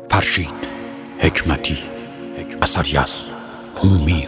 فرشید حکمتی، اثری از هومیر.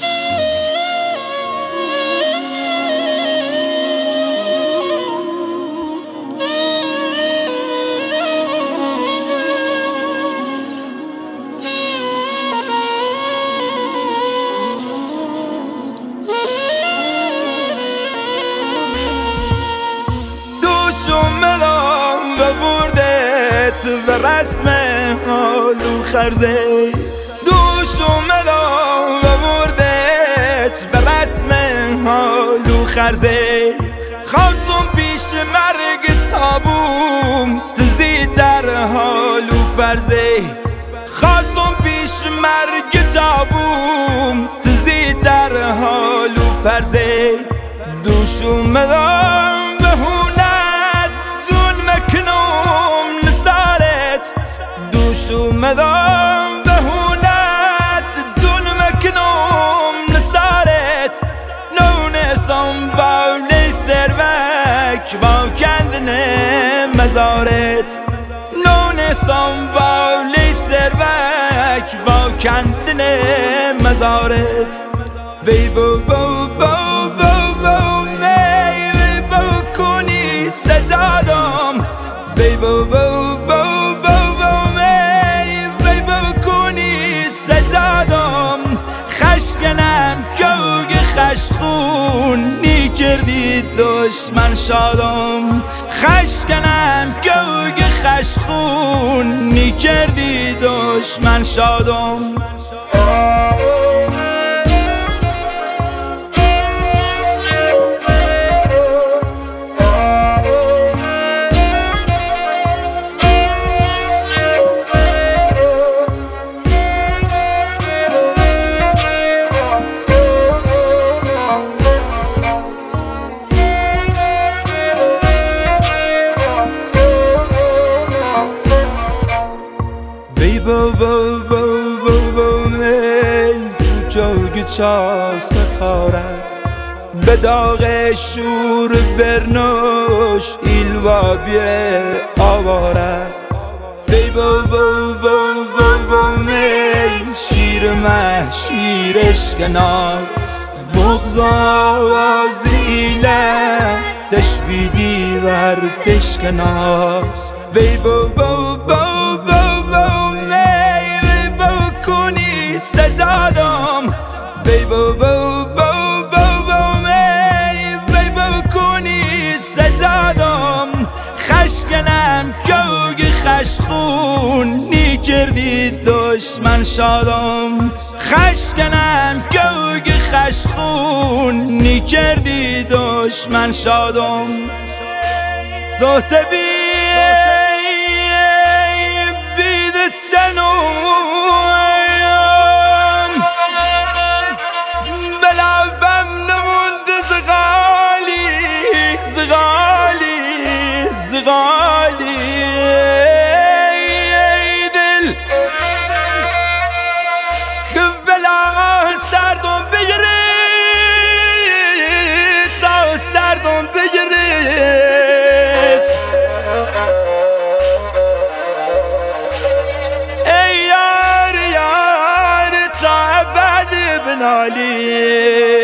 اومدم و بردت به رسم حالو خرزه، دوش اومدم و بردت به رسم حالو خرزه. خواستم پیش مرگ تابوم تزیتر حالو پرزه، خواستم پیش مرگ تابوم تزیتر حالو پرزه. دوش اومدم به دوش اومدم به هونت جون مکنم نسارت، نونسم با سروک با کندن مزارت، نونسم با سروک با کندن مزارت. وی بو بو بو بو بو وی بو کنی سجادم، وی بو بو بو خشکنم کوگ خشخونی کردی دشمن شادم، خشکنم کوگ خشخونی کردی دشمن شادم. بو بو بو بو بو می جوگ چاست خارد به داغ شور برنوش ایلوا بیه آوارد. بی بو بو بو بو بو می شیر مه شیرش کنار بغض آوازیله تشبیدی ور تشکنار. بی بو بو بو بو بو سجادم، بی بو بو بو بو بو می بی بو کنی سجادم. خشکنم کوگ خشخونی کردی دشمن شادم، خشکنم کوگ خشخونی کردی دشمن شادم. صوت بید تنو زغالی ای دل که بلا سردم بگیری تا سردم بگیری، ای یار یار تا ابد بنالی.